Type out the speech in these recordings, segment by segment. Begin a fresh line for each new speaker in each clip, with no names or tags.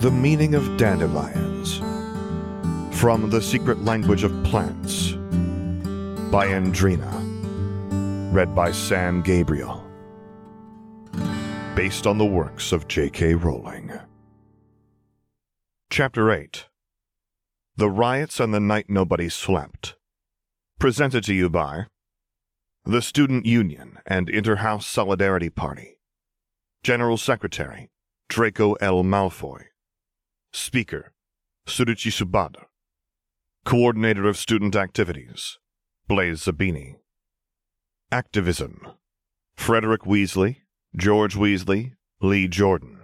The Meaning of Dandelions. From the Secret Language of Plants. By Andrina. Read by Sam Gabriel. Based on the works of J.K. Rowling. Chapter 8. The Riots and the Night Nobody Slept. Presented to you by the Student Union and Inter-House Solidarity Party. General Secretary, Draco L. Malfoy. Speaker, Tsuruchi Subada. Coordinator of Student Activities, Blaise Zabini. Activism, Frederick Weasley, George Weasley, Lee Jordan.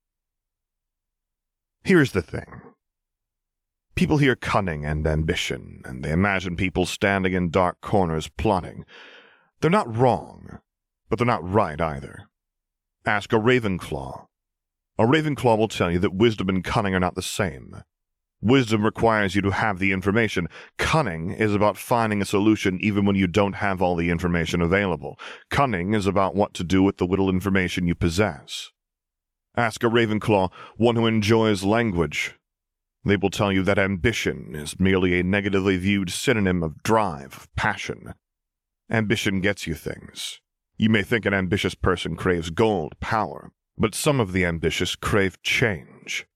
Here's the thing. People hear cunning and ambition, and they imagine people standing in dark corners plotting. They're not wrong, but they're not right either. Ask a Ravenclaw. A Ravenclaw will tell you that wisdom and cunning are not the same. Wisdom requires you to have the information. Cunning is about finding a solution even when you don't have all the information available. Cunning is about what to do with the little information you possess. Ask a Ravenclaw, one who enjoys language. They will tell you that ambition is merely a negatively viewed synonym of drive, of passion. Ambition gets you things. You may think an ambitious person craves gold, power, but some of the ambitious crave change.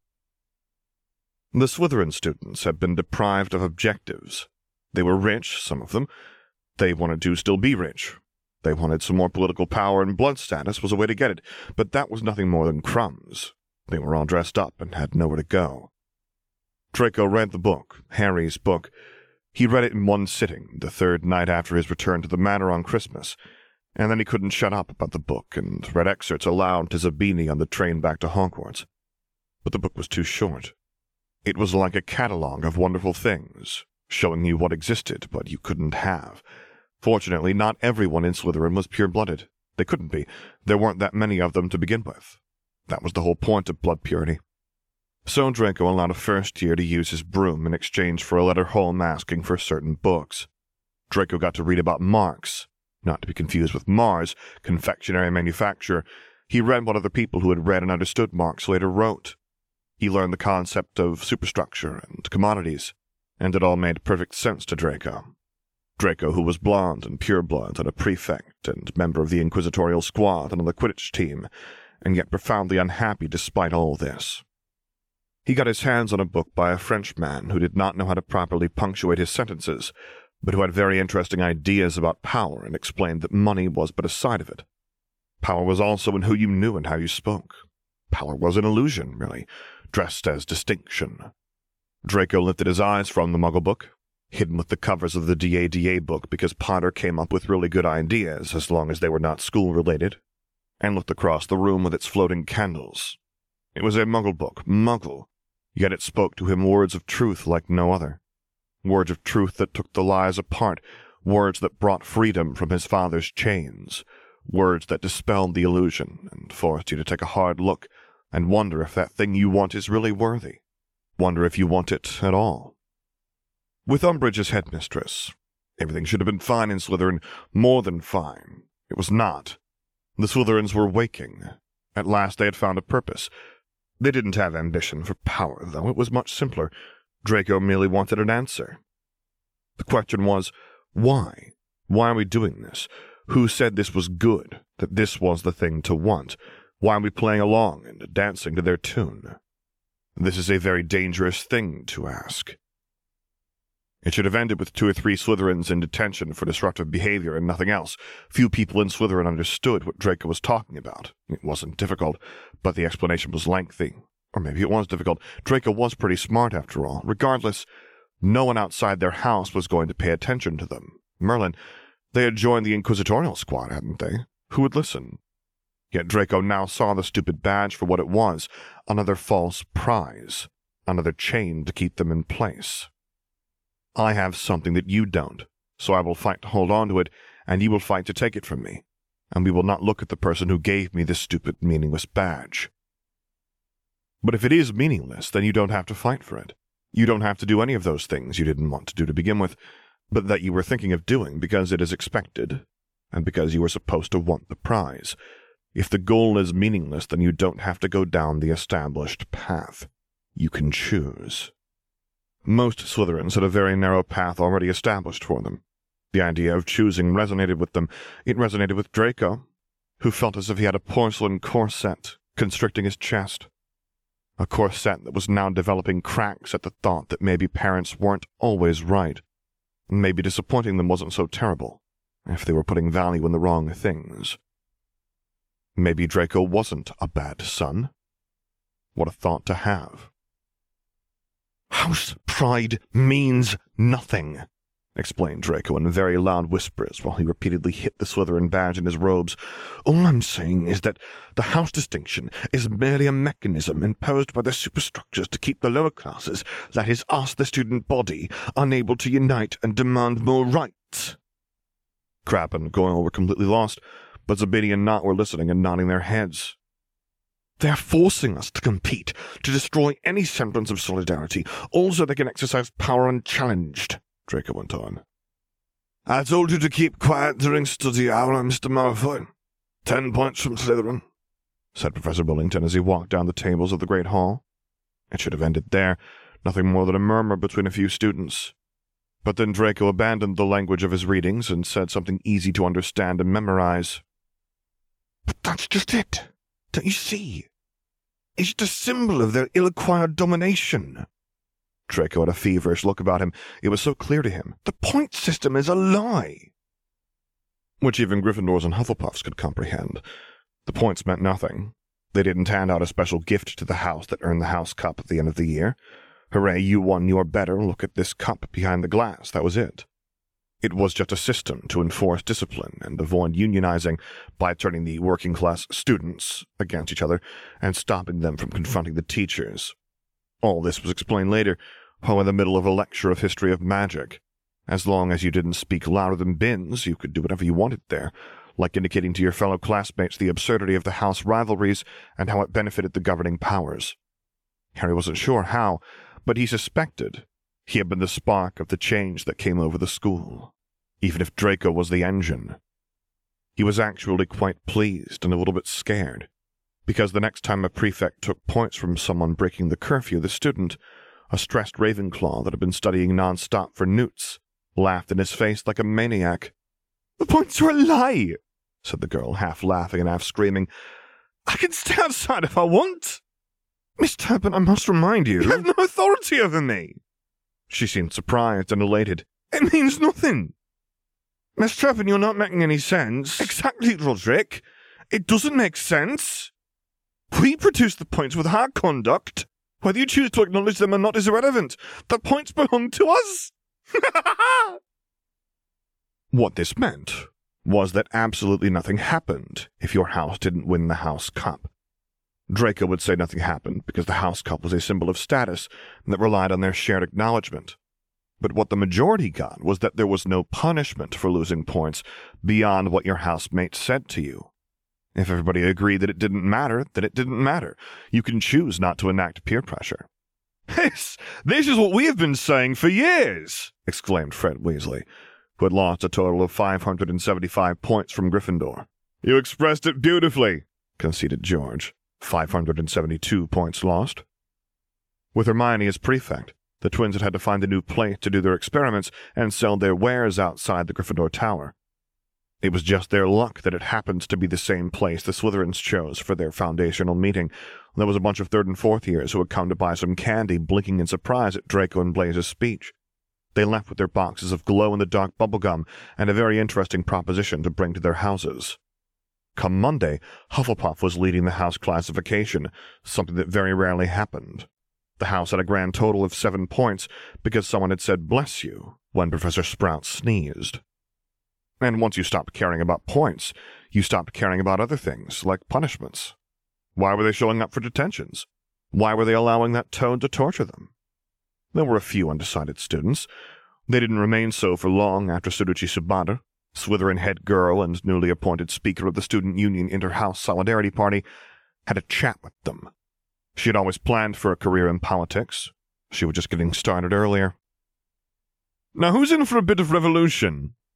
The Slytherin students have been deprived of objectives. They were rich, some of them. They wanted to still be rich. They wanted some more political power, and blood status was a way to get it, but that was nothing more than crumbs. They were all dressed up and had nowhere to go. Draco read the book, Harry's book. He read it in one sitting, the third night after his return to the manor on Christmas, and then he couldn't shut up about the book and read excerpts aloud to Zabini on the train back to Hogwarts. But the book was too short. It was like a catalogue of wonderful things, showing you what existed but you couldn't have. Fortunately, not everyone in Slytherin was pure-blooded. They couldn't be. There weren't that many of them to begin with. That was the whole point of blood purity. So Draco allowed a first year to use his broom in exchange for a letter home asking for certain books. Draco got to read about Marx, not to be confused with Mars, confectionery manufacturer. He read what other people who had read and understood Marx later wrote. He learned the concept of superstructure and commodities, and it all made perfect sense to Draco. Draco, who was blonde and pure-blood and a prefect and member of the inquisitorial squad and on the Quidditch team, and yet profoundly unhappy despite all this. He got his hands on a book by a Frenchman who did not know how to properly punctuate his sentences, but who had very interesting ideas about power and explained that money was but a side of it. Power was also in who you knew and how you spoke. Power was an illusion, really, dressed as distinction. Draco lifted his eyes from the Muggle book, hidden with the covers of the DADA book because Potter came up with really good ideas as long as they were not school-related, and looked across the room with its floating candles. It was a Muggle book, Muggle, yet it spoke to him words of truth like no other. Words of truth that took the lies apart, words that brought freedom from his father's chains, words that dispelled the illusion and forced you to take a hard look and wonder if that thing you want is really worthy, wonder if you want it at all. With Umbridge as headmistress, everything should have been fine in Slytherin, more than fine. It was not. The Slytherins were waking. At last they had found a purpose. They didn't have ambition for power, though. It was much simpler. Draco merely wanted an answer. The question was, why? Why are we doing this? Who said this was good, that this was the thing to want? Why are we playing along and dancing to their tune? This is a very dangerous thing to ask. It should have ended with 2 or 3 Slytherins in detention for disruptive behavior and nothing else. Few people in Slytherin understood what Draco was talking about. It wasn't difficult, but the explanation was lengthy. Or maybe it was difficult. Draco was pretty smart, after all. Regardless, no one outside their house was going to pay attention to them. Merlin, they had joined the inquisitorial squad, hadn't they? Who would listen? Yet Draco now saw the stupid badge for what it was, another false prize, another chain to keep them in place. I have something that you don't, so I will fight to hold on to it, and you will fight to take it from me, and we will not look at the person who gave me this stupid, meaningless badge. But if it is meaningless, then you don't have to fight for it. You don't have to do any of those things you didn't want to do to begin with, but that you were thinking of doing because it is expected, and because you were supposed to want the prize. If the goal is meaningless, then you don't have to go down the established path. You can choose. Most Slytherins had a very narrow path already established for them. The idea of choosing resonated with them. It resonated with Draco, who felt as if he had a porcelain corset constricting his chest. A corset that was now developing cracks at the thought that maybe parents weren't always right. Maybe disappointing them wasn't so terrible, if they were putting value in the wrong things. Maybe Draco wasn't a bad son. What a thought to have. "House pride means nothing," explained Draco in very loud whispers while he repeatedly hit the Slytherin badge in his robes. "All I'm saying is that the house distinction is merely a mechanism imposed by the superstructures to keep the lower classes, that is us, the student body, unable to unite and demand more rights." Crabbe and Goyle were completely lost, but Zabidi and Nott were listening and nodding their heads. "They're forcing us to compete, to destroy any semblance of solidarity, all so they can exercise power unchallenged," Draco went on. "I told you to keep quiet during study hour, Mr. Malfoy. 10 points from Slytherin," said Professor Billington as he walked down the tables of the Great Hall. It should have ended there, nothing more than a murmur between a few students. But then Draco abandoned the language of his readings and said something easy to understand and memorize. "But that's just it. Don't you see? It's just a symbol of their ill-acquired domination." Draco had a feverish look about him. It was so clear to him. The point system is a lie. Which even Gryffindors and Hufflepuffs could comprehend. The points meant nothing. They didn't hand out a special gift to the house that earned the house cup at the end of the year. Hooray, you won, you're better, look at this cup behind the glass, that was it. It was just a system to enforce discipline and avoid unionizing by turning the working-class students against each other and stopping them from confronting the teachers. All this was explained later, while in the middle of a lecture of history of magic. As long as you didn't speak louder than Binns, you could do whatever you wanted there, like indicating to your fellow classmates the absurdity of the house rivalries and how it benefited the governing powers. Harry wasn't sure how, but he suspected he had been the spark of the change that came over the school, even if Draco was the engine. He was actually quite pleased and a little bit scared, because the next time a prefect took points from someone breaking the curfew, the student, a stressed Ravenclaw that had been studying non-stop for newts, laughed in his face like a maniac. "The points are a lie," said the girl, half laughing and half screaming. "I can stay outside if I want." "Miss Turpin, I must remind you—" "You have no authority over me." She seemed surprised and elated. "It means nothing." "Miss Turpin, you're not making any sense." "Exactly, Roderick. It doesn't make sense. We produce the points with our conduct. Whether you choose to acknowledge them or not is irrelevant. The points belong to us." What this meant was that absolutely nothing happened if your house didn't win the House Cup. Draco would say nothing happened because the House Cup was a symbol of status that relied on their shared acknowledgement. But what the majority got was that there was no punishment for losing points beyond what your housemates said to you. If everybody agreed that it didn't matter, then it didn't matter. You can choose not to enact peer pressure. This is what we have been saying for years," exclaimed Fred Weasley, who had lost a total of 575 points from Gryffindor. "You expressed it beautifully," conceded George. 572 points lost. With Hermione as prefect, the twins had to find a new place to do their experiments and sell their wares outside the Gryffindor Tower. It was just their luck that it happened to be the same place the Slytherins chose for their foundational meeting. There was a bunch of 3rd and 4th years who had come to buy some candy, blinking in surprise at Draco and Blaze's speech. They left with their boxes of glow-in-the-dark bubblegum and a very interesting proposition to bring to their houses. Come Monday, Hufflepuff was leading the house classification, something that very rarely happened. The house had a grand total of 7 points because someone had said "bless you" when Professor Sprout sneezed. And once you stopped caring about points, you stopped caring about other things, like punishments. Why were they showing up for detentions? Why were they allowing that toad to torture them? There were a few undecided students. They didn't remain so for long after Suruchi Subada, Slytherin head girl and newly appointed speaker of the Student Union Inter-House Solidarity Party, had a chat with them. She had always planned for a career in politics. She was just getting started earlier. "Now who's in for a bit of revolution?"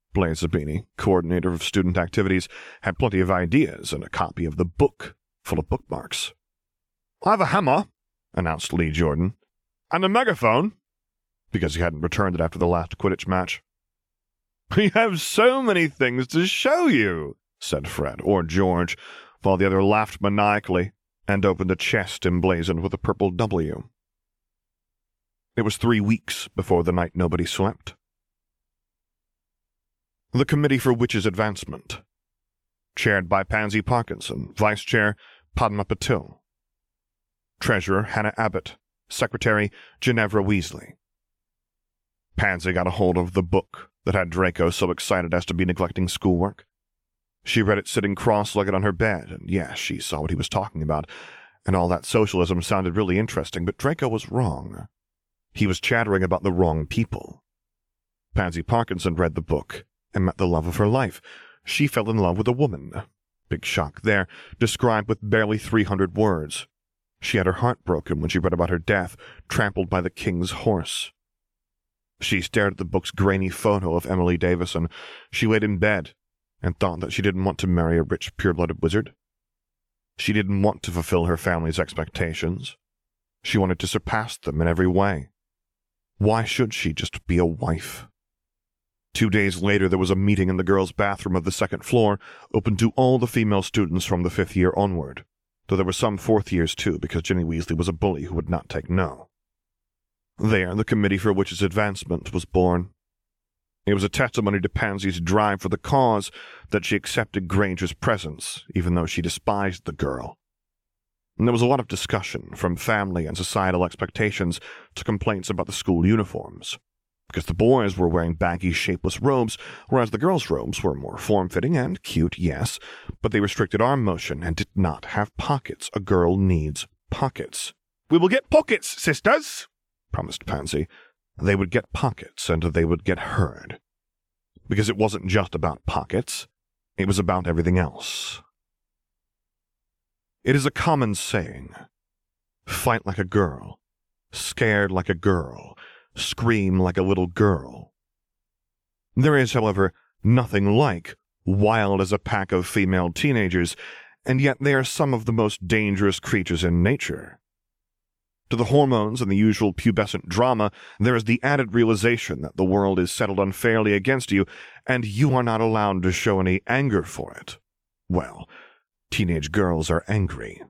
Blaise Zabini, coordinator of student activities, had plenty of ideas and a copy of the book full of bookmarks. "I have a hammer," announced Lee Jordan, "and a megaphone," because he hadn't returned it after the last Quidditch match. "We have so many things to show you," said Fred, or George, while the other laughed maniacally and opened a chest emblazoned with a purple W. It was 3 weeks before the night nobody slept. The Committee for Witches' Advancement, chaired by Pansy Parkinson, Vice Chair Padma Patil, Treasurer Hannah Abbott, Secretary Ginevra Weasley. Pansy got a hold of the book that had Draco so excited as to be neglecting schoolwork. She read it sitting cross-legged on her bed, and yes, she saw what he was talking about, and all that socialism sounded really interesting, but Draco was wrong. He was chattering about the wrong people. Pansy Parkinson read the book and met the love of her life. She fell in love with a woman. Big shock there, described with barely 300 words. She had her heart broken when she read about her death, trampled by the king's horse. She stared at the book's grainy photo of Emily Davison. She laid in bed and thought that she didn't want to marry a rich, pure-blooded wizard. She didn't want to fulfill her family's expectations. She wanted to surpass them in every way. Why should she just be a wife? 2 days later, there was a meeting in the girls' bathroom of the second floor, open to all the female students from the 5th year onward, though there were some 4th years too, because Ginny Weasley was a bully who would not take no. There, the Committee for Witches' Advancement was born. It was a testimony to Pansy's drive for the cause that she accepted Granger's presence, even though she despised the girl. And there was a lot of discussion, from family and societal expectations to complaints about the school uniforms, because the boys were wearing baggy, shapeless robes, whereas the girls' robes were more form-fitting and cute, yes, but they restricted arm motion and did not have pockets. A girl needs pockets. "We will get pockets, sisters," promised Pansy. They would get pockets, and they would get heard. Because it wasn't just about pockets, it was about everything else. It is a common saying, fight like a girl, scared like a girl, scream like a little girl. There is, however, nothing like wild as a pack of female teenagers, and yet they are some of the most dangerous creatures in nature. To the hormones and the usual pubescent drama, there is the added realization that the world is settled unfairly against you, and you are not allowed to show any anger for it. Well, teenage girls are angry.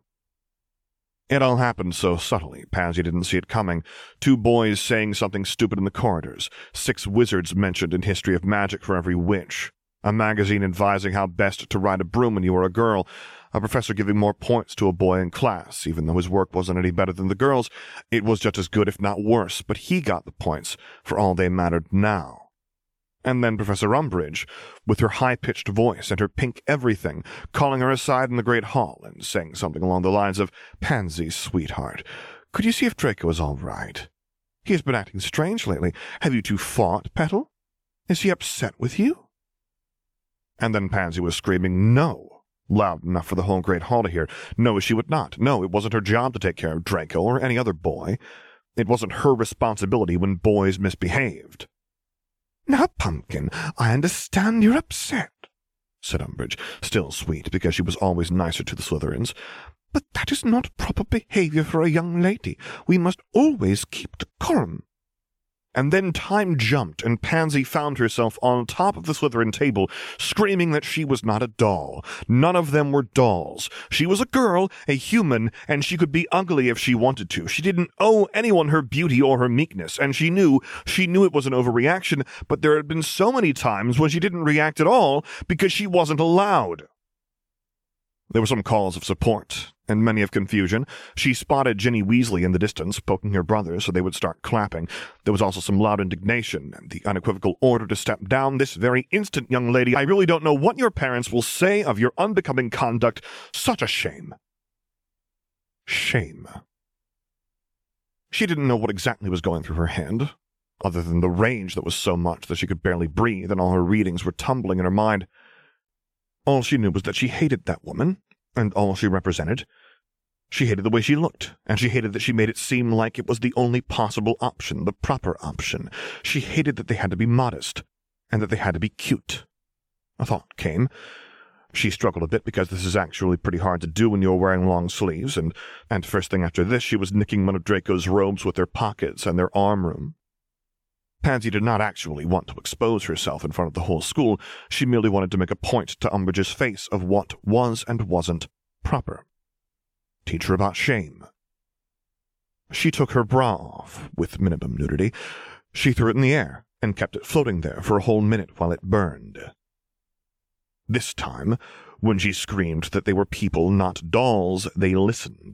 It all happened so subtly, Pansy didn't see it coming. 2 boys saying something stupid in the corridors, 6 wizards mentioned in History of Magic for every witch, a magazine advising how best to ride a broom when you were a girl, a professor giving more points to a boy in class. Even though his work wasn't any better than the girls', it was just as good if not worse, but he got the points, for all they mattered now. And then Professor Umbridge, with her high-pitched voice and her pink everything, calling her aside in the Great Hall and saying something along the lines of, "Pansy, sweetheart, could you see if Draco is all right? He has been acting strange lately. Have you two fought, Petal? Is he upset with you?" And then Pansy was screaming, "No," loud enough for the whole Great Hall to hear. No, she would not. No, it wasn't her job to take care of Draco or any other boy. It wasn't her responsibility when boys misbehaved. "Now, Pumpkin, I understand you're upset," said Umbridge, still sweet because she was always nicer to the Slytherins. "But that is not proper behavior for a young lady. We must always keep decorum." And then time jumped, and Pansy found herself on top of the Slytherin table, screaming that she was not a doll. None of them were dolls. She was a girl, a human, and she could be ugly if she wanted to. She didn't owe anyone her beauty or her meekness, and she knew it was an overreaction, but there had been so many times when she didn't react at all because she wasn't allowed. There were some calls of support, and many of confusion. She spotted Ginny Weasley in the distance, poking her brother so they would start clapping. There was also some loud indignation, and the unequivocal order to step down this very instant, young lady. I really don't know what your parents will say of your unbecoming conduct. Such a shame. Shame. She didn't know what exactly was going through her head, other than the rage that was so much that she could barely breathe, and all her readings were tumbling in her mind. All she knew was that she hated that woman, and all she represented. She hated the way she looked, and she hated that she made it seem like it was the only possible option, the proper option. She hated that they had to be modest, and that they had to be cute. A thought came. She struggled a bit because this is actually pretty hard to do when you're wearing long sleeves, and first thing after this she was nicking one of Draco's robes with their pockets and their arm room. Pansy did not actually want to expose herself in front of the whole school. She merely wanted to make a point to Umbridge's face of what was and wasn't proper. Teach her about shame. She took her bra off, with minimum nudity. She threw it in the air and kept it floating there for a whole minute while it burned. This time, when she screamed that they were people, not dolls, they listened.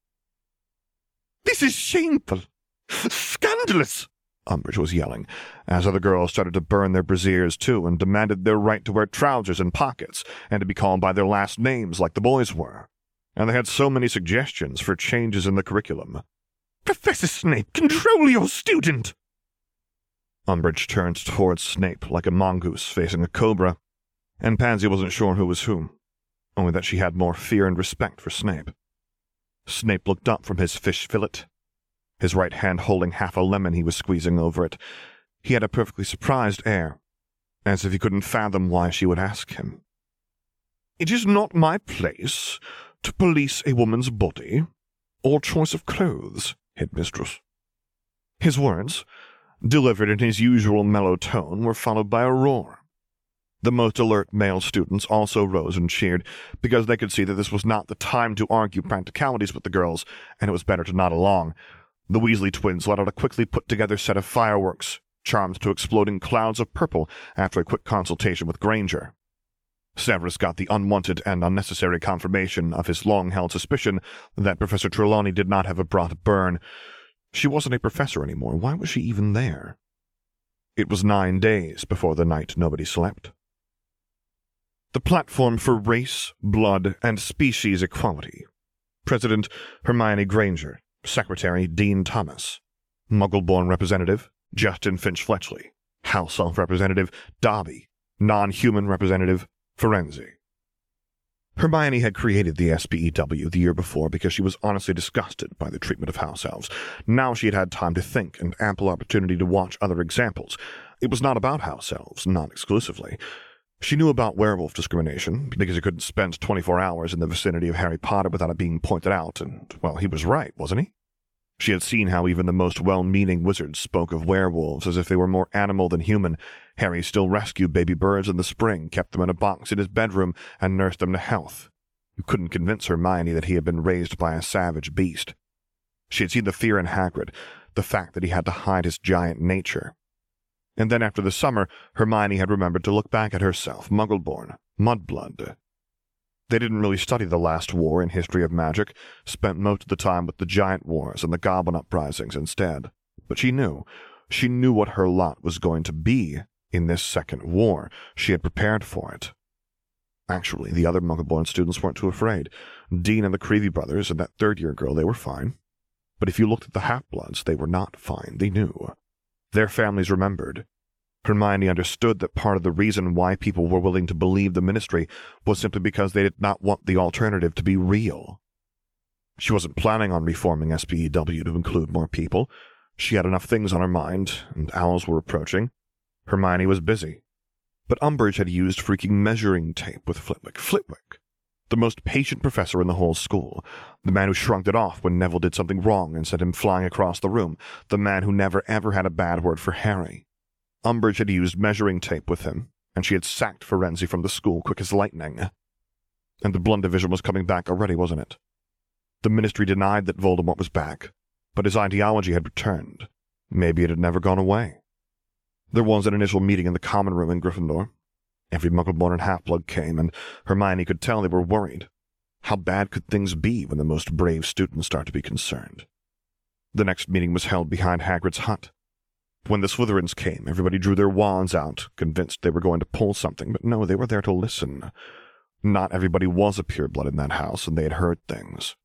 "This is shameful! Scandalous!" Umbridge was yelling, as other girls started to burn their brasiers too and demanded their right to wear trousers and pockets and to be called by their last names like the boys were. And they had so many suggestions for changes in the curriculum. "Professor Snape, control your student!" Umbridge turned towards Snape like a mongoose facing a cobra, and Pansy wasn't sure who was whom, only that she had more fear and respect for Snape. Snape looked up from his fish fillet, his right hand holding half a lemon he was squeezing over it. He had a perfectly surprised air, as if he couldn't fathom why she would ask him. "It is not my place to police a woman's body or choice of clothes, headmistress." His words, delivered in his usual mellow tone, were followed by a roar. The most alert male students also rose and cheered, because they could see that this was not the time to argue practicalities with the girls, and it was better to nod along. The Weasley twins let out a quickly put-together set of fireworks, charmed to explode in clouds of purple after a quick consultation with Granger. Severus got the unwanted and unnecessary confirmation of his long-held suspicion that Professor Trelawney did not have a bra to burn. She wasn't a professor anymore. Why was she even there? It was 9 days before the night nobody slept. The platform for race, blood, and species equality. President Hermione Granger. Secretary Dean Thomas. Muggle-born representative Justin Finch-Fletchley. House Elf representative Dobby. Non-human representative Firenze. Hermione had created the SPEW the year before because she was honestly disgusted by the treatment of house elves. Now she had had time to think and ample opportunity to watch other examples. It was not about house elves, not exclusively. She knew about werewolf discrimination, because you couldn't spend 24 hours in the vicinity of Harry Potter without it being pointed out, and, well, he was right, wasn't he? She had seen how even the most well-meaning wizards spoke of werewolves as if they were more animal than human. Harry still rescued baby birds in the spring, kept them in a box in his bedroom, and nursed them to health. You couldn't convince Hermione that he had been raised by a savage beast. She had seen the fear in Hagrid, the fact that he had to hide his giant nature. And then after the summer, Hermione had remembered to look back at herself, Muggle-born, mudblood. They didn't really study the last war in History of Magic, spent most of the time with the Giant Wars and the Goblin Uprisings instead. But she knew what her lot was going to be in this second war. She had prepared for it. Actually, the other Muggle-born students weren't too afraid. Dean and the Creevy brothers and that third-year girl, they were fine. But if you looked at the Half-Bloods, they were not fine. They knew. Their families remembered. Hermione understood that part of the reason why people were willing to believe the Ministry was simply because they did not want the alternative to be real. She wasn't planning on reforming SPEW to include more people. She had enough things on her mind, and owls were approaching. Hermione was busy. But Umbridge had used freaking measuring tape with Flitwick. Flitwick, the most patient professor in the whole school, the man who shrugged it off when Neville did something wrong and sent him flying across the room, the man who never ever had a bad word for Harry. Umbridge had used measuring tape with him, and she had sacked Firenze from the school quick as lightning. And the Blundivision was coming back already, wasn't it? The Ministry denied that Voldemort was back, but his ideology had returned. Maybe it had never gone away. There was an initial meeting in the common room in Gryffindor. Every Muggle-born and Half-Blood came, and Hermione could tell they were worried. How bad could things be when the most brave students start to be concerned? The next meeting was held behind Hagrid's hut. When the Slytherins came, everybody drew their wands out, convinced they were going to pull something, but no, they were there to listen. Not everybody was a pureblood in that house, and they had heard things.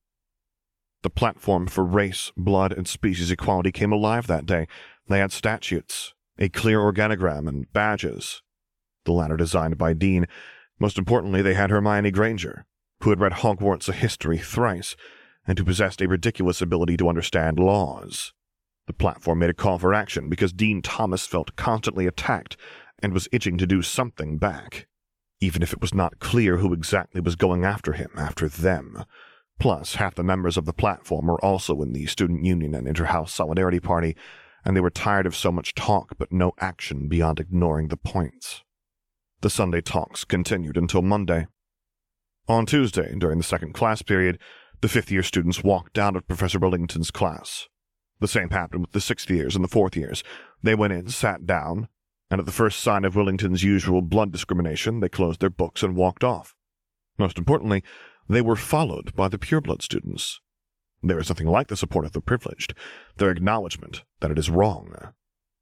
The platform for race, blood, and species equality came alive that day. They had statutes, a clear organogram, and badges, the latter designed by Dean. Most importantly, they had Hermione Granger, who had read Hogwarts A History thrice, and who possessed a ridiculous ability to understand laws. The platform made a call for action because Dean Thomas felt constantly attacked, and was itching to do something back, even if it was not clear who exactly was going after him, after them. Plus, half the members of the platform were also in the student union and inter-house solidarity party, and they were tired of so much talk but no action beyond ignoring the points. The Sunday talks continued until Monday. On Tuesday, during the second class period, the fifth-year students walked out of Professor Willington's class. The same happened with the sixth years and the fourth years. They went in, sat down, and at the first sign of Willington's usual blood discrimination, they closed their books and walked off. Most importantly, they were followed by the pureblood students. There is nothing like the support of the privileged, their acknowledgement that it is wrong.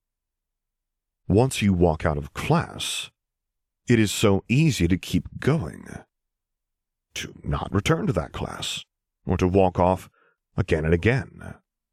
Once you walk out of class, it is so easy to keep going, to not return to that class, or to walk off again and again.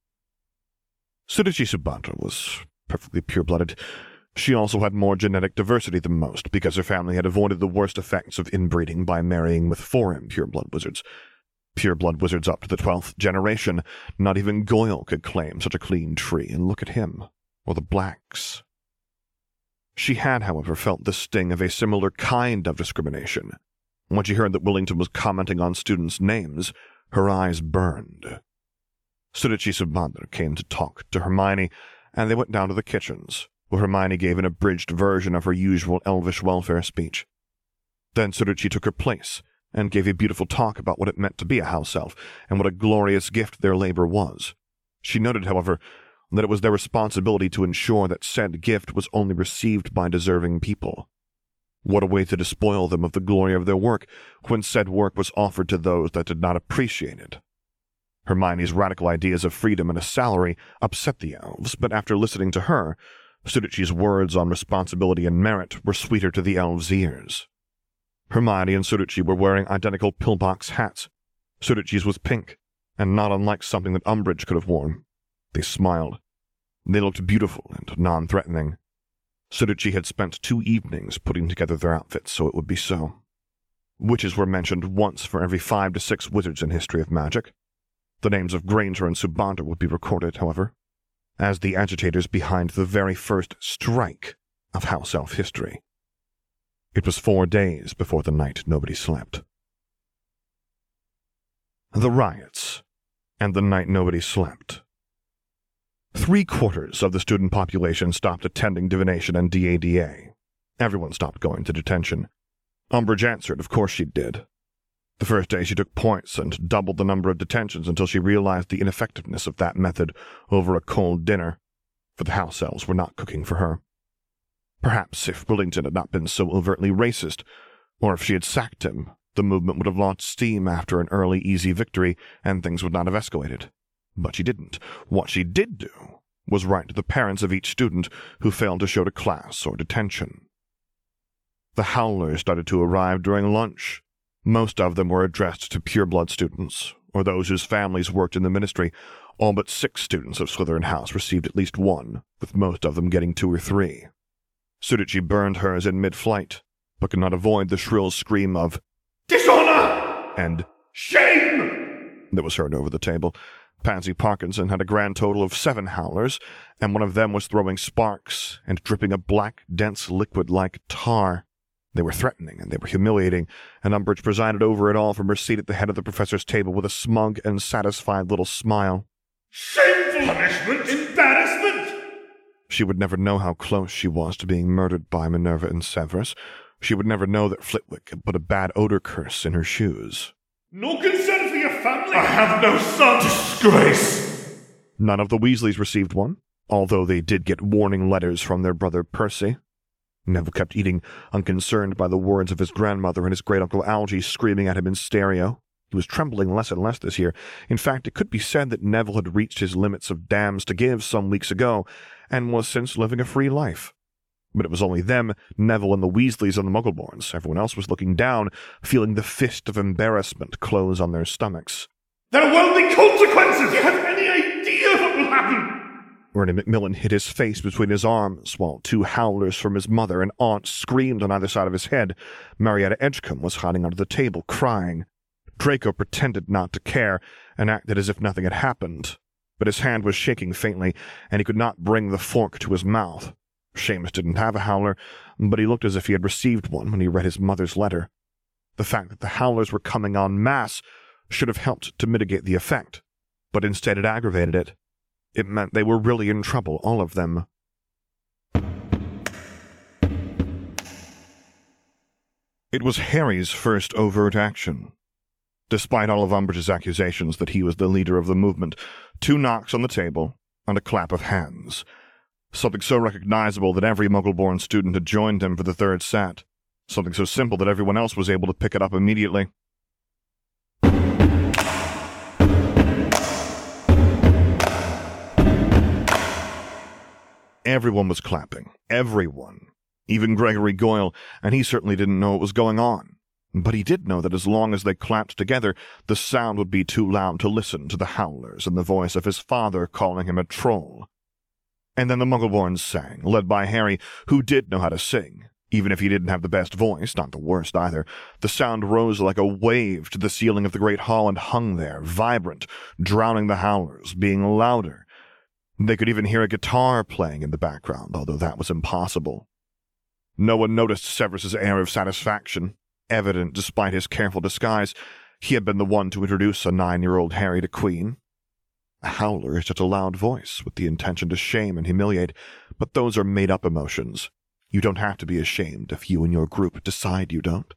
Sudachi Subandra was perfectly pure-blooded. She also had more genetic diversity than most, because her family had avoided the worst effects of inbreeding by marrying with foreign pure-blood wizards. Pure-blood wizards up to the 12th generation. Not even Goyle could claim such a clean tree, and look at him, or the blacks. She had, however, felt the sting of a similar kind of discrimination. When she heard that Willington was commenting on students' names, her eyes burned. Sudachi Subandra came to talk to Hermione, and they went down to the kitchens, where Hermione gave an abridged version of her usual elvish welfare speech. Then Sudachi took her place, and gave a beautiful talk about what it meant to be a house elf, and what a glorious gift their labor was. She noted, however, that it was their responsibility to ensure that said gift was only received by deserving people. What a way to despoil them of the glory of their work, when said work was offered to those that did not appreciate it. Hermione's radical ideas of freedom and a salary upset the elves, but after listening to her, Sudachi's words on responsibility and merit were sweeter to the elves' ears. Hermione and Sudachi were wearing identical pillbox hats. Sudachi's was pink, and not unlike something that Umbridge could have worn. They smiled. They looked beautiful and non-threatening. Sudachi had spent 2 evenings putting together their outfits, so it would be so. Witches were mentioned once for every 5 to 6 wizards in History of Magic. The names of Granger and Subandra would be recorded, however, as the agitators behind the very first strike of House Elf history. It was 4 days before the night nobody slept. The riots, and the night nobody slept. 3/4 of the student population stopped attending divination and DADA. Everyone stopped going to detention. Umbridge answered, of course she did. The first day she took points and doubled the number of detentions until she realized the ineffectiveness of that method over a cold dinner, for the house elves were not cooking for her. Perhaps if Willington had not been so overtly racist, or if she had sacked him, the movement would have lost steam after an early, easy victory, and things would not have escalated. But she didn't. What she did do was write to the parents of each student who failed to show to class or detention. The Howlers started to arrive during lunch. Most of them were addressed to pureblood students, or those whose families worked in the ministry. All but 6 students of Slytherin House received at least 1, with most of them getting 2 or 3. Sudachi burned hers in mid-flight, but could not avoid the shrill scream of "Dishonor!" and "Shame!" that was heard over the table. Pansy Parkinson had a grand total of 7 howlers, and one of them was throwing sparks and dripping a black, dense liquid like tar. They were threatening, and they were humiliating, and Umbridge presided over it all from her seat at the head of the professor's table with a smug and satisfied little smile. Shameful punishment! Embarrassment! She would never know how close she was to being murdered by Minerva and Severus. She would never know that Flitwick had put a bad odor curse in her shoes. No concern for your family? I have no son! Disgrace! None of the Weasleys received one, although they did get warning letters from their brother Percy. Neville kept eating, unconcerned by the words of his grandmother and his great-uncle Algy screaming at him in stereo. He was trembling less and less this year. In fact, it could be said that Neville had reached his limits of damns to give some weeks ago, and was since living a free life. But it was only them, Neville and the Weasleys and the Muggleborns. Everyone else was looking down, feeling the fist of embarrassment close on their stomachs. There will be consequences! Do you have any idea what will happen? Ernie Macmillan hid his face between his arms, while 2 howlers from his mother and aunt screamed on either side of his head. Marietta Edgecombe was hiding under the table, crying. Draco pretended not to care, and acted as if nothing had happened. But his hand was shaking faintly, and he could not bring the fork to his mouth. Seamus didn't have a howler, but he looked as if he had received one when he read his mother's letter. The fact that the Howlers were coming en masse should have helped to mitigate the effect, but instead it aggravated it. It meant they were really in trouble, all of them. It was Harry's first overt action. Despite all of Umbridge's accusations that he was the leader of the movement, 2 knocks on the table and a clap of hands. Something so recognizable that every Muggle-born student had joined him for the 3rd set. Something so simple that everyone else was able to pick it up immediately. Everyone was clapping. Everyone. Even Gregory Goyle, and he certainly didn't know what was going on. But he did know that as long as they clapped together, the sound would be too loud to listen to the Howlers and the voice of his father calling him a troll. And then the Muggleborns sang, led by Harry, who did know how to sing. Even if he didn't have the best voice, not the worst either, the sound rose like a wave to the ceiling of the great hall and hung there, vibrant, drowning the Howlers, being louder. They could even hear a guitar playing in the background, although that was impossible. No one noticed Severus's air of satisfaction, evident despite his careful disguise. He had been the one to introduce a 9-year-old Harry to Queen. A howler is just a loud voice with the intention to shame and humiliate, but those are made-up emotions. You don't have to be ashamed if you and your group decide you don't.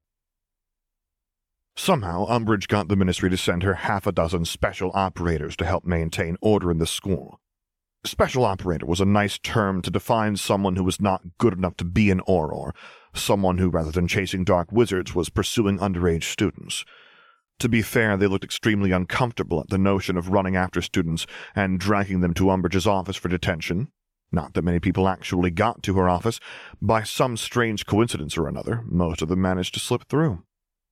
Somehow, Umbridge got the Ministry to send her 6 special operators to help maintain order in the school. Special operator was a nice term to define someone who was not good enough to be an Auror, someone who, rather than chasing dark wizards, was pursuing underage students. To be fair, they looked extremely uncomfortable at the notion of running after students and dragging them to Umbridge's office for detention. Not that many people actually got to her office. By some strange coincidence or another, most of them managed to slip through.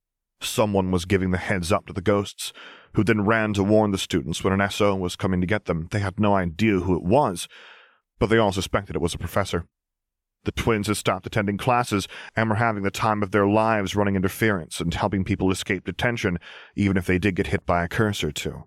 Someone was giving the heads up to the ghosts, who then ran to warn the students when an SO was coming to get them. They had no idea who it was, but they all suspected it was a professor. The twins had stopped attending classes and were having the time of their lives running interference and helping people escape detention, even if they did get hit by a curse or two.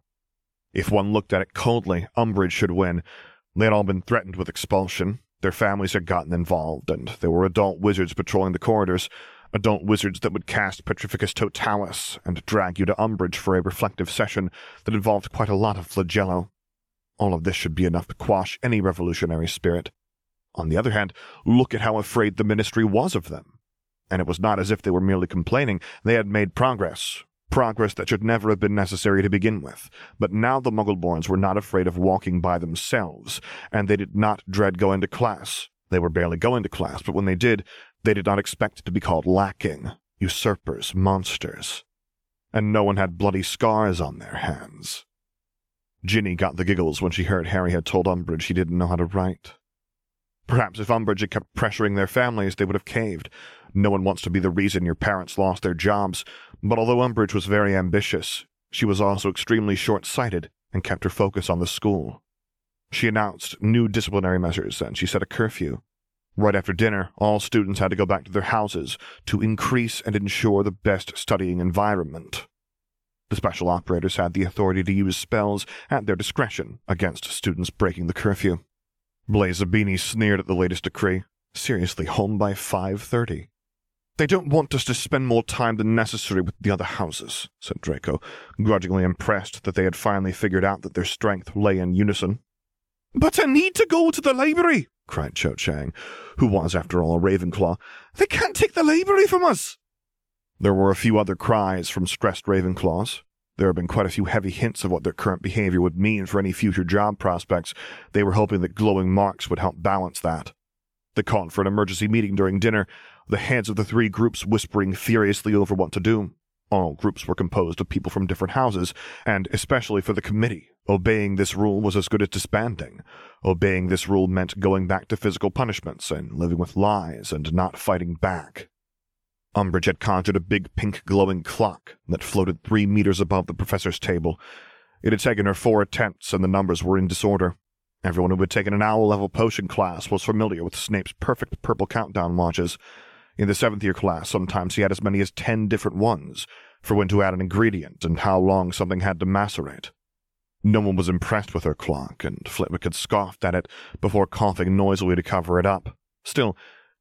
If one looked at it coldly, Umbridge should win. They had all been threatened with expulsion. Their families had gotten involved, and there were adult wizards patrolling the corridors, adult wizards that would cast Petrificus Totalis and drag you to Umbridge for a reflective session that involved quite a lot of flagello. All of this should be enough to quash any revolutionary spirit. On the other hand, look at how afraid the Ministry was of them. And it was not as if they were merely complaining. They had made progress. Progress that should never have been necessary to begin with. But now the Muggleborns were not afraid of walking by themselves, and they did not dread going to class. They were barely going to class, but when they did not expect to be called lacking, usurpers, monsters. And no one had bloody scars on their hands. Ginny got the giggles when she heard Harry had told Umbridge he didn't know how to write. Perhaps if Umbridge had kept pressuring their families, they would have caved. No one wants to be the reason your parents lost their jobs, but although Umbridge was very ambitious, she was also extremely short-sighted and kept her focus on the school. She announced new disciplinary measures, and she set a curfew. Right after dinner, all students had to go back to their houses to increase and ensure the best studying environment. The special operators had the authority to use spells at their discretion against students breaking the curfew. Blazabini sneered at the latest decree. Seriously, home by 5:30. They don't want us to spend more time than necessary with the other houses, said Draco, grudgingly impressed that they had finally figured out that their strength lay in unison. But I need to go to the library, cried Cho Chang, who was, after all, a Ravenclaw. They can't take the library from us. There were a few other cries from stressed Ravenclaws. There had been quite a few heavy hints of what their current behavior would mean for any future job prospects. They were hoping that glowing marks would help balance that. They called for an emergency meeting during dinner, the heads of the 3 groups whispering furiously over what to do. All groups were composed of people from different houses, and especially for the committee, obeying this rule was as good as disbanding. Obeying this rule meant going back to physical punishments and living with lies and not fighting back. Umbridge had conjured a big pink glowing clock that floated 3 meters above the professor's table. It had taken her 4 attempts, and the numbers were in disorder. Everyone who had taken an owl-level potion class was familiar with Snape's perfect purple countdown watches. In the 7th-year class, sometimes he had as many as 10 different ones for when to add an ingredient and how long something had to macerate. No one was impressed with her clock, and Flitwick had scoffed at it before coughing noisily to cover it up. Still,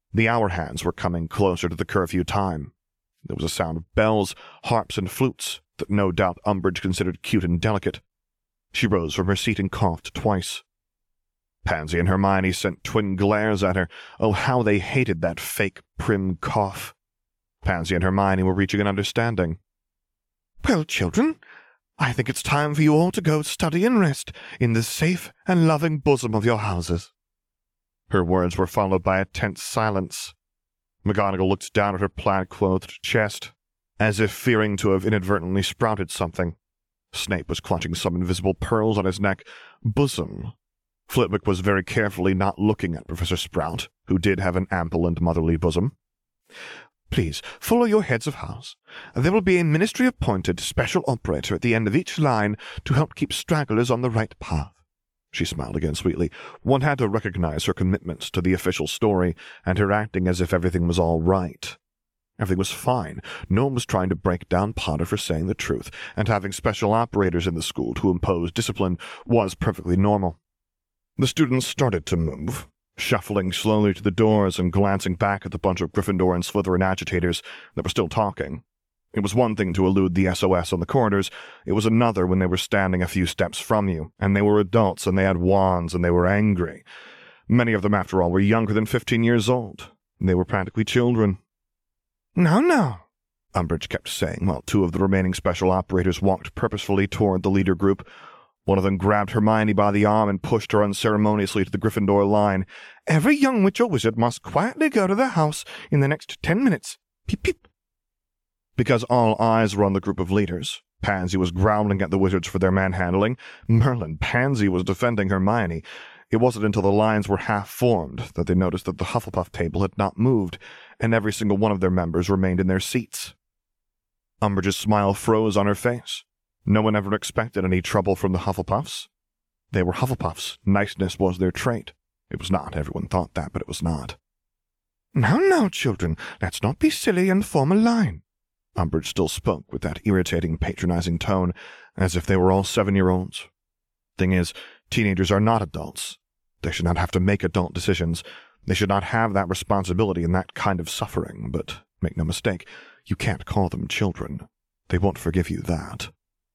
The hour hands were coming closer to the curfew time. There was a sound of bells, harps, and flutes that no doubt Umbridge considered cute and delicate. She rose from her seat and coughed twice. Pansy and Hermione sent twin glares at her. Oh, how they hated that fake, prim cough. Pansy and Hermione were reaching an understanding. "Well, children, I think it's time for you all to go study and rest in the safe and loving bosom of your houses." Her words were followed by a tense silence. McGonagall looked down at her plaid-clothed chest, as if fearing to have inadvertently sprouted something. Snape was clutching some invisible pearls on his neck. Bosom. Flitwick was very carefully not looking at Professor Sprout, who did have an ample and motherly bosom. "Please, follow your heads of house. There will be a ministry-appointed special operator at the end of each line to help keep stragglers on the right path." She smiled again sweetly. One had to recognize her commitment to the official story, and her acting as if everything was all right. Everything was fine. No one was trying to break down Potter for saying the truth, and having special operators in the school to impose discipline was perfectly normal. The students started to move, shuffling slowly to the doors and glancing back at the bunch of Gryffindor and Slytherin agitators that were still talking. It was one thing to elude the SOS on the corridors. It was another when they were standing a few steps from you, and they were adults, and they had wands, and they were angry. Many of them, after all, were younger than 15 years old. They were practically children. "No," Umbridge kept saying, while two of the remaining special operators walked purposefully toward the leader group. One of them grabbed Hermione by the arm and pushed her unceremoniously to the Gryffindor line. "Every young witch or wizard must quietly go to their house in the next 10 minutes. Peep, peep." Because all eyes were on the group of leaders, Pansy was growling at the wizards for their manhandling. Merlin, Pansy was defending Hermione. It wasn't until the lines were half-formed that they noticed that the Hufflepuff table had not moved, and every single one of their members remained in their seats. Umbridge's smile froze on her face. No one ever expected any trouble from the Hufflepuffs. They were Hufflepuffs. Niceness was their trait. It was not. Everyone thought that, but it was not. Now, children, let's not be silly and form a line." Umbridge still spoke with that irritating, patronizing tone, as if they were all 7-year-olds. Thing is, teenagers are not adults. They should not have to make adult decisions. They should not have that responsibility and that kind of suffering, but make no mistake, you can't call them children. They won't forgive you that.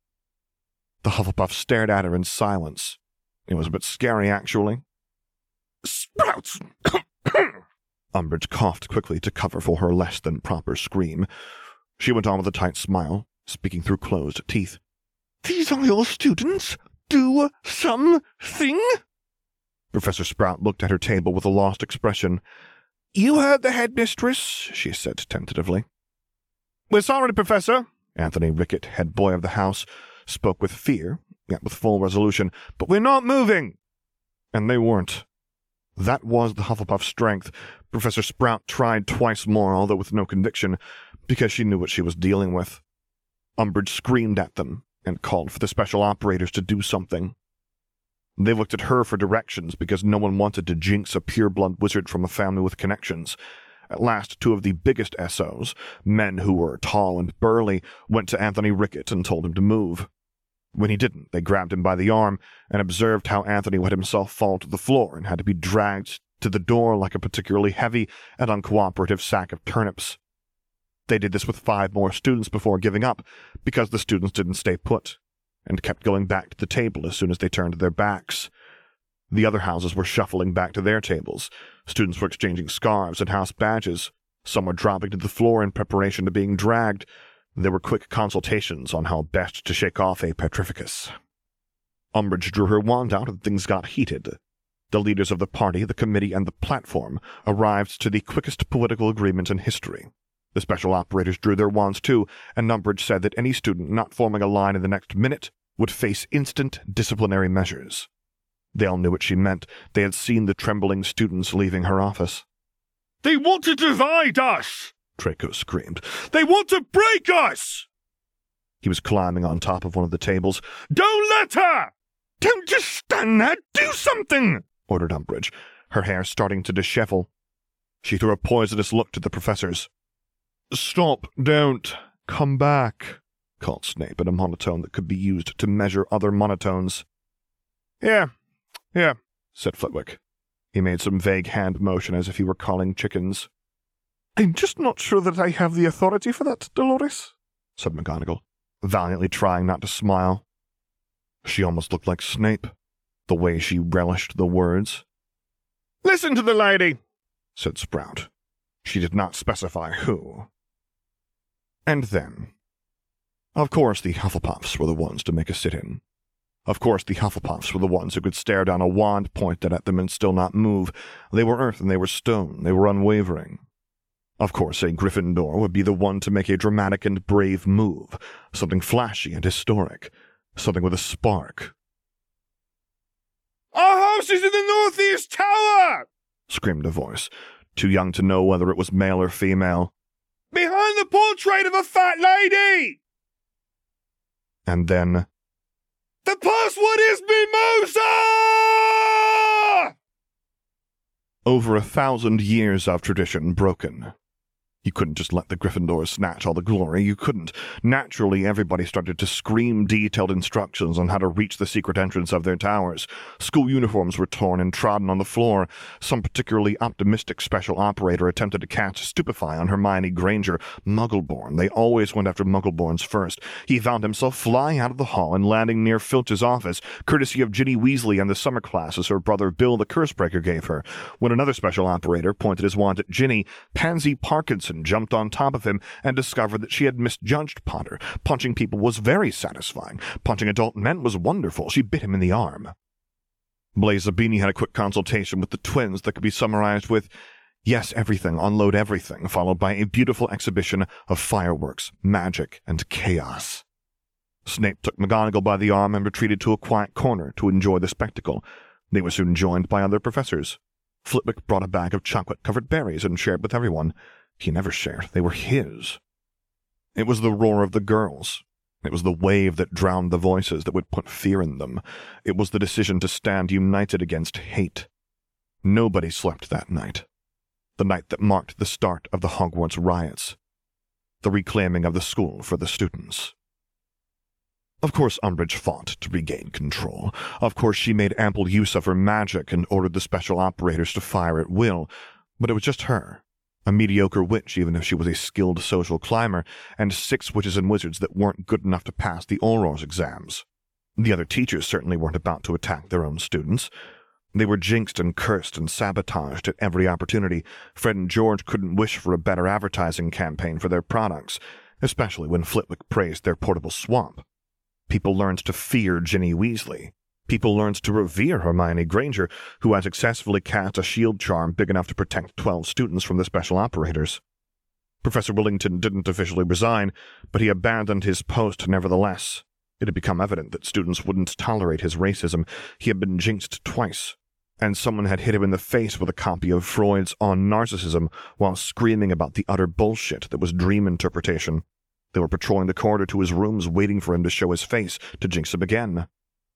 The Hufflepuff stared at her in silence. It was a bit scary, actually. "Sprouts!" Umbridge coughed quickly to cover for her less-than-proper scream. She went on with a tight smile, speaking through closed teeth. "These are your students? Do something?" Professor Sprout looked at her table with a lost expression. "You heard the headmistress," she said tentatively. "We're sorry, Professor." Anthony Rickett, head boy of the house, spoke with fear, yet with full resolution. "But we're not moving." And they weren't. That was the Hufflepuff's strength. Professor Sprout tried twice more, although with no conviction, because she knew what she was dealing with. Umbridge screamed at them and called for the special operators to do something. They looked at her for directions because no one wanted to jinx a pure-blood wizard from a family with connections. At last, two of the biggest SOs, men who were tall and burly, went to Anthony Rickett and told him to move. When he didn't, they grabbed him by the arm and observed how Anthony let himself fall to the floor and had to be dragged to the door like a particularly heavy and uncooperative sack of turnips. They did this with 5 more students before giving up, because the students didn't stay put, and kept going back to the table as soon as they turned their backs. The other houses were shuffling back to their tables. Students were exchanging scarves and house badges. Some were dropping to the floor in preparation to being dragged. There were quick consultations on how best to shake off a Petrificus. Umbridge drew her wand out and things got heated. The leaders of the party, the committee, and the platform arrived to the quickest political agreement in history. The special operators drew their wands too, and Umbridge said that any student not forming a line in the next minute would face instant disciplinary measures. They all knew what she meant. They had seen the trembling students leaving her office. "They want to divide us!" Draco screamed. "They want to break us!" He was climbing on top of one of the tables. "Don't let her!" "Don't just stand there! Do something!" ordered Umbridge, her hair starting to dishevel. She threw a poisonous look to the professors. "Stop, don't, come back," called Snape in a monotone that could be used to measure other monotones. Yeah, said Flitwick. He made some vague hand motion as if he were calling chickens. "I'm just not sure that I have the authority for that, Dolores," said McGonagall, valiantly trying not to smile. She almost looked like Snape, the way she relished the words. "Listen to the lady," said Sprout. She did not specify who. And then, of course the Hufflepuffs were the ones to make a sit-in. Of course the Hufflepuffs were the ones who could stare down a wand pointed at them and still not move. They were earth and they were stone. They were unwavering. Of course a Gryffindor would be the one to make a dramatic and brave move, something flashy and historic, something with a spark. "Our house is in the northeast tower!" screamed a voice, too young to know whether it was male or female. "Behind the portrait of a fat lady!" And then, "The password is Mimosa!" Over 1,000 years of tradition broken. You couldn't just let the Gryffindors snatch all the glory. You couldn't. Naturally, everybody started to scream detailed instructions on how to reach the secret entrance of their towers. School uniforms were torn and trodden on the floor. Some particularly optimistic special operator attempted to catch Stupefy on Hermione Granger, Muggleborn. They always went after Muggleborns first. He found himself flying out of the hall and landing near Filch's office, courtesy of Ginny Weasley and the summer classes her brother Bill the Cursebreaker gave her. When another special operator pointed his wand at Ginny, Pansy Parkinson jumped on top of him and discovered that she had misjudged Potter. Punching people was very satisfying. Punching adult men was wonderful. She bit him in the arm. Blaise Zabini had a quick consultation with the twins that could be summarized with, "Yes, everything, unload everything," followed by a beautiful exhibition of fireworks, magic, and chaos. Snape took McGonagall by the arm and retreated to a quiet corner to enjoy the spectacle. They were soon joined by other professors. Flitwick brought a bag of chocolate-covered berries and shared with everyone. He never shared. They were his. It was the roar of the girls. It was the wave that drowned the voices that would put fear in them. It was the decision to stand united against hate. Nobody slept that night. The night that marked the start of the Hogwarts riots. The reclaiming of the school for the students. Of course Umbridge fought to regain control. Of course she made ample use of her magic and ordered the special operators to fire at will. But it was just her. A mediocre witch, even if she was a skilled social climber, and 6 witches and wizards that weren't good enough to pass the Aurors exams. The other teachers certainly weren't about to attack their own students. They were jinxed and cursed and sabotaged at every opportunity. Fred and George couldn't wish for a better advertising campaign for their products, especially when Flitwick praised their portable swamp. People learned to fear Ginny Weasley. People learned to revere Hermione Granger, who had successfully cast a shield charm big enough to protect 12 students from the special operators. Professor Willington didn't officially resign, but he abandoned his post nevertheless. It had become evident that students wouldn't tolerate his racism. He had been jinxed twice, and someone had hit him in the face with a copy of Freud's On Narcissism while screaming about the utter bullshit that was dream interpretation. They were patrolling the corridor to his rooms, waiting for him to show his face to jinx him again.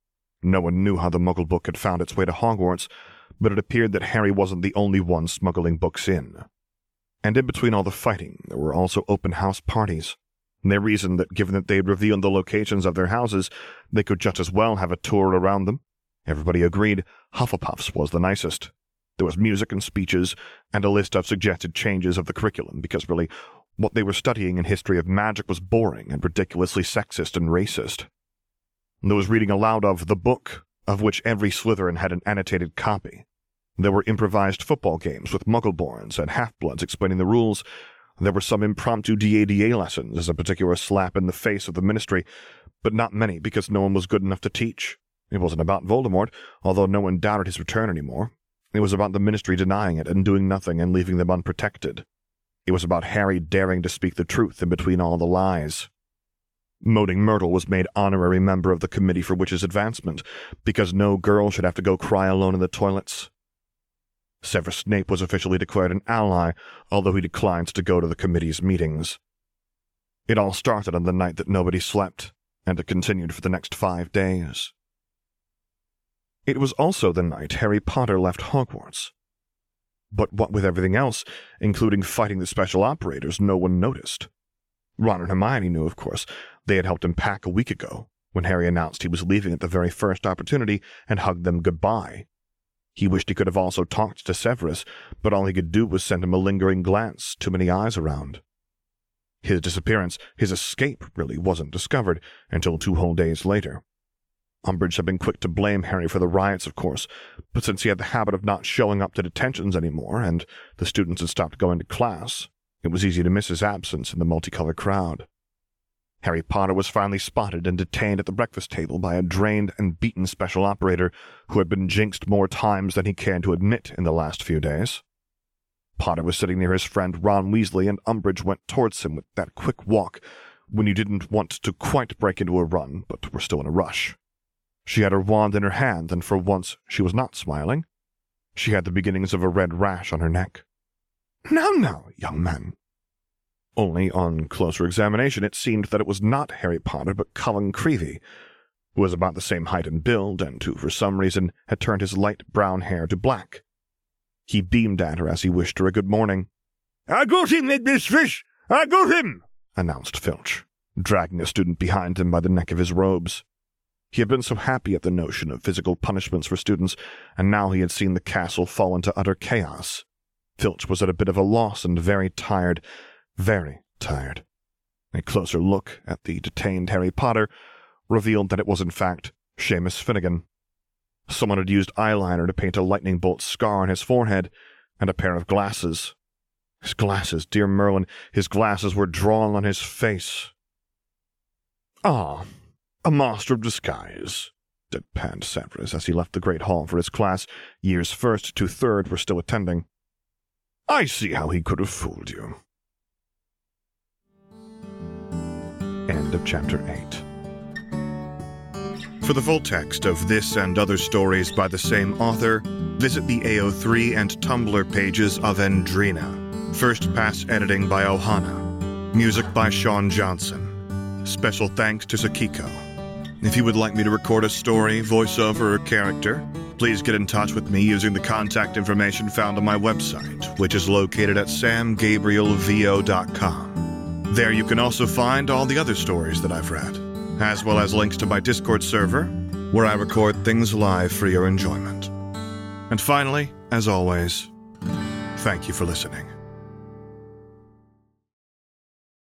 No one knew how the Muggle book had found its way to Hogwarts, but it appeared that Harry wasn't the only one smuggling books in. And in between all the fighting, there were also open house parties. They reasoned that given that they had revealed the locations of their houses, they could just as well have a tour around them. Everybody agreed Hufflepuff's was the nicest. There was music and speeches, and a list of suggested changes of the curriculum, because really, what they were studying in history of magic was boring and ridiculously sexist and racist. There was reading aloud of the book, of which every Slytherin had an annotated copy. There were improvised football games with Muggleborns and half-bloods explaining the rules. There were some impromptu DADA lessons as a particular slap in the face of the Ministry, but not many because no one was good enough to teach. It wasn't about Voldemort, although no one doubted his return anymore. It was about the Ministry denying it and doing nothing and leaving them unprotected. It was about Harry daring to speak the truth in between all the lies. Moaning Myrtle was made honorary member of the Committee for Witches' Advancement, because no girl should have to go cry alone in the toilets. Severus Snape was officially declared an ally, although he declined to go to the committee's meetings. It all started on the night that nobody slept, and it continued for the next 5 days. It was also the night Harry Potter left Hogwarts. But what with everything else, including fighting the special operators, no one noticed. Ron and Hermione knew, of course. They had helped him pack a week ago, when Harry announced he was leaving at the very first opportunity and hugged them goodbye. He wished he could have also talked to Severus, but all he could do was send him a lingering glance, too many eyes around. His disappearance, his escape, really wasn't discovered until 2 whole days later. Umbridge had been quick to blame Harry for the riots, of course, but since he had the habit of not showing up to detentions anymore, and the students had stopped going to class, it was easy to miss his absence in the multicolored crowd. Harry Potter was finally spotted and detained at the breakfast table by a drained and beaten special operator who had been jinxed more times than he cared to admit in the last few days. Potter was sitting near his friend Ron Weasley, and Umbridge went towards him with that quick walk when you didn't want to quite break into a run, but were still in a rush. She had her wand in her hand, and for once she was not smiling. She had the beginnings of a red rash on her neck. Now, young man. Only on closer examination it seemed that it was not Harry Potter but Colin Creevey, who was about the same height and build, and who for some reason had turned his light brown hair to black. He beamed at her as he wished her a good morning. "I got him, Miss Fish! I got him!" announced Filch, dragging a student behind him by the neck of his robes. He had been so happy at the notion of physical punishments for students, and now he had seen the castle fall into utter chaos. Filch was at a bit of a loss and very tired. Very tired. A closer look at the detained Harry Potter revealed that it was in fact Seamus Finnegan. Someone had used eyeliner to paint a lightning bolt scar on his forehead, and a pair of glasses. His glasses, dear Merlin, his glasses were drawn on his face. "Ah, a master of disguise," deadpanned Severus as he left the great hall for his class. Years first to third were still attending. "I see how he could have fooled you." End of Chapter 8. For the full text of this and other stories by the same author, visit the AO3 and Tumblr pages of Endrina. First pass editing by Ohana. Music by Sean Johnson. Special thanks to Sakiko. If you would like me to record a story, voiceover, or character, please get in touch with me using the contact information found on my website, which is located at samgabrielvo.com. There you can also find all the other stories that I've read, as well as links to my Discord server, where I record things live for your enjoyment. And finally, as always, thank you for listening.